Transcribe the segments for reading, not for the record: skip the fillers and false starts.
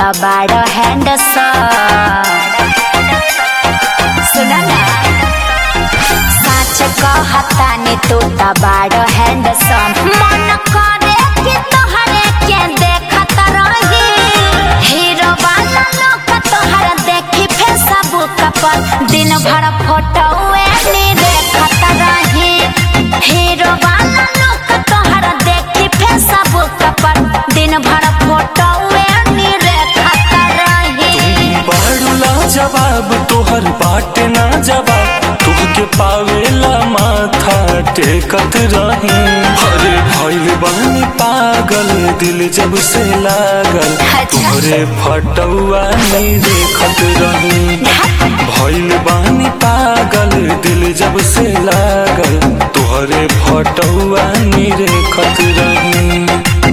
बाड़ो हैंडसम सुना ना सच कहतानी तू तो बाड़ो हैंडसम मन करे कि तोहरे के देखत रही हीरो वाला लोग तोहरा देखी फेसबुक पर दिन भर फोटो देखत रही हीरो वाला लोग तोहरा देखी फेसबुक पर दिन भर फोटो जवाब तोहर बाटे ना जवाब तुहके पावेला माथा टेकत रही अरे भइल बानी पागल दिल जब से लागल तोहरे फटुआ नहीं देखत रही भइल बानी पागल दिल जब से लागल तोहरे फटुआ नहीं देखत रही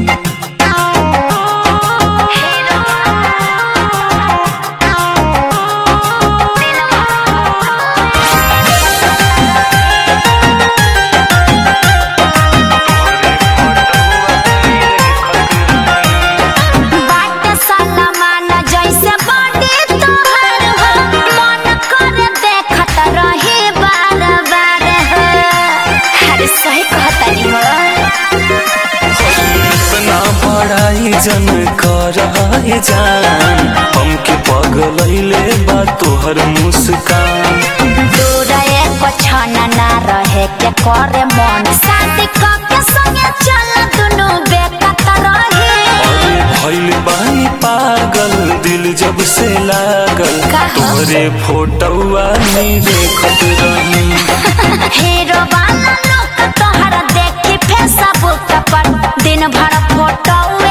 जन कर जान हमके पगलैले बा तोहर मुस्कान दूर एको क्षण ना रहे के करे मन शादी करके संगे चल दुनु बेकत रही अरे भइल बानी पागल दिल जब से लागल तोहरे फोटोआ नहीं देखत रही हीरो वाला लोग तोहरा देखी फेसबुक पर दिन भर फोटो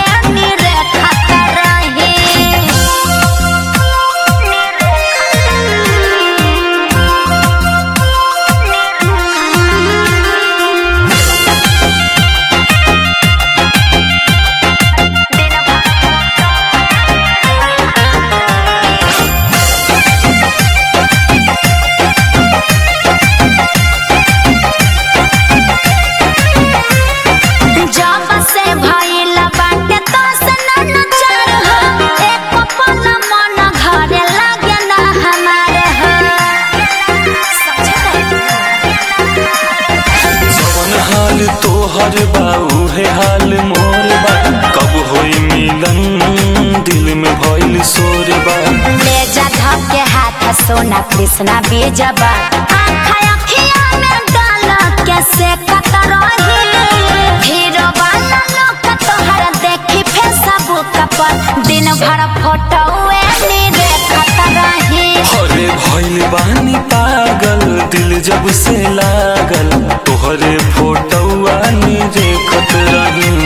तोहर बाऊ है हाल मोर बा कब होई मिलन दिल में भइल शोर बा ले जा धके हाथ सोना कृष्णा बेजबा अखिया में डाल के से कत रही हीरो वाला लोग तोहरा देखी फेसबुक पर दिन भर फोटो देखत रही अरे भइल बानी पागल दिल जब से लागल तोहरे फोटोआ नहीं देखत रही